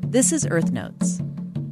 This is Earth Notes.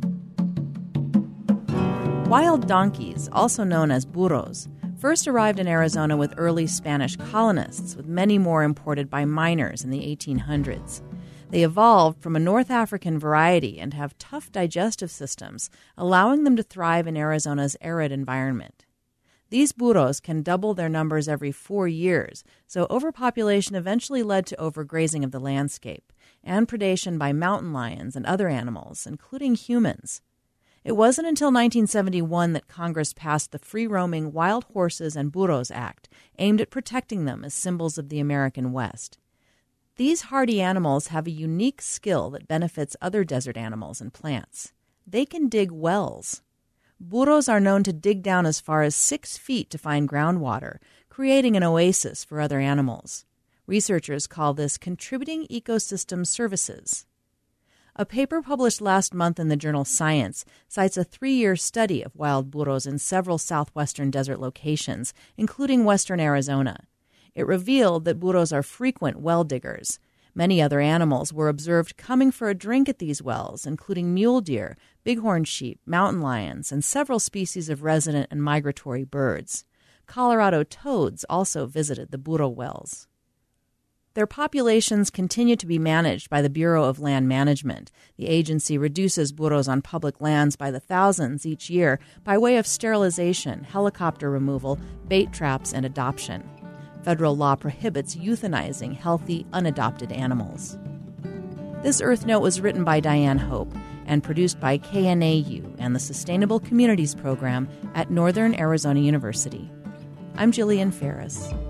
Wild donkeys, also known as burros, first arrived in Arizona with early Spanish colonists, with many more imported by miners in the 1800s. They evolved from a North African variety and have tough digestive systems, allowing them to thrive in Arizona's arid environment. These burros can double their numbers every 4 years, so overpopulation eventually led to overgrazing of the landscape and predation by mountain lions and other animals, including humans. It wasn't until 1971 that Congress passed the Free-Roaming Wild Horses and Burros Act, aimed at protecting them as symbols of the American West. These hardy animals have a unique skill that benefits other desert animals and plants. They can dig wells. Burros are known to dig down as far as 6 feet to find groundwater, creating an oasis for other animals. Researchers call this contributing ecosystem services. A paper published last month in the journal Science cites a 3-year study of wild burros in several southwestern desert locations, including western Arizona. It revealed that burros are frequent well diggers. Many other animals were observed coming for a drink at these wells, including mule deer, bighorn sheep, mountain lions, and several species of resident and migratory birds. Colorado toads also visited the burro wells. Their populations continue to be managed by the Bureau of Land Management. The agency reduces burros on public lands by the thousands each year by way of sterilization, helicopter removal, bait traps, and adoption. Federal law prohibits euthanizing healthy, unadopted animals. This Earth Note was written by Diane Hope and produced by KNAU and the Sustainable Communities Program at Northern Arizona University. I'm Jillian Ferris.